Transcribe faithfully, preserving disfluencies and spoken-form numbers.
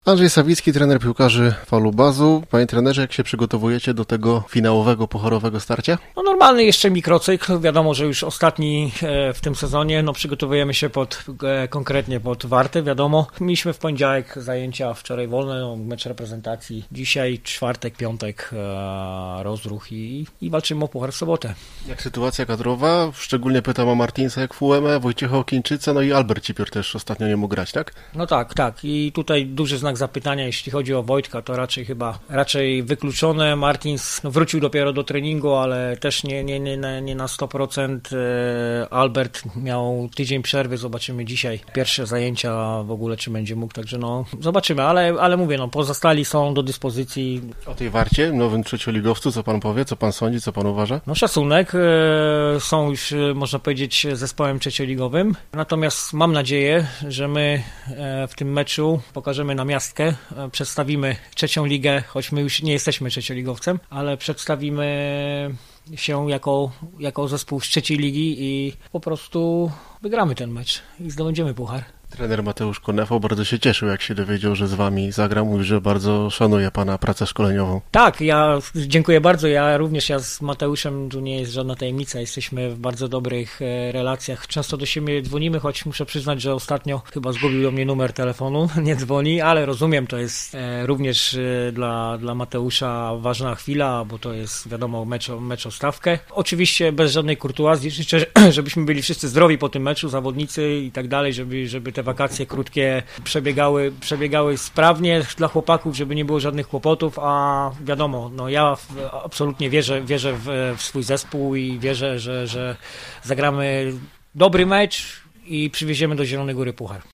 Andrzej Sawicki, trener piłkarzy Falubazu. Panie trenerze, jak się przygotowujecie do tego finałowego, pucharowego starcia? No normalny jeszcze mikrocykl. Wiadomo, że już ostatni w tym sezonie. No przygotowujemy się pod, konkretnie pod Wartę, wiadomo. Mieliśmy w poniedziałek zajęcia, wczoraj wolne, no, mecz reprezentacji. Dzisiaj czwartek, piątek rozruch i, i walczymy o puchar w sobotę. Jak sytuacja kadrowa? Szczególnie pytam o Martinsa jak w U M E, Wojciecha Okińczyca, no i Albert Cipior też ostatnio nie mógł grać, tak? No tak, tak. I tutaj duży znak zapytania, jeśli chodzi o Wojtka, to raczej chyba raczej wykluczone. Martins no, wrócił dopiero do treningu, ale też nie, nie, nie, nie na sto procent. Albert miał tydzień przerwy, zobaczymy dzisiaj pierwsze zajęcia w ogóle, czy będzie mógł, także no zobaczymy, ale, ale mówię, no pozostali są do dyspozycji. O tej Warcie, nowym trzecioligowcu, co pan powie, co pan sądzi, co pan uważa? No szacunek, są już, można powiedzieć, zespołem trzecioligowym, natomiast mam nadzieję, że my w tym meczu pokażemy na miastkę, przedstawimy trzecią ligę, choć my już nie jesteśmy trzecioligowcem, ale przedstawimy się jako, jako zespół z trzeciej ligi i po prostu wygramy ten mecz i zdobędziemy puchar. Trener Mateusz Konefo bardzo się cieszył, jak się dowiedział, że z wami zagra. Mówi, że bardzo szanuje pana pracę szkoleniową. Tak, ja dziękuję bardzo. Ja również, ja z Mateuszem, tu nie jest żadna tajemnica, jesteśmy w bardzo dobrych relacjach. Często do siebie dzwonimy, choć muszę przyznać, że ostatnio chyba zgubił do mnie numer telefonu, nie dzwoni, ale rozumiem, to jest również dla, dla Mateusza ważna chwila, bo to jest, wiadomo, mecz, mecz o stawkę. Oczywiście bez żadnej kurtuazji, życzę, żebyśmy byli wszyscy zdrowi po tym meczu, zawodnicy i tak dalej, żeby, żeby te wakacje krótkie przebiegały, przebiegały sprawnie dla chłopaków, żeby nie było żadnych kłopotów, a wiadomo, no ja absolutnie wierzę, wierzę w, w swój zespół i wierzę, że, że zagramy dobry mecz i przywieziemy do Zielonej Góry puchar.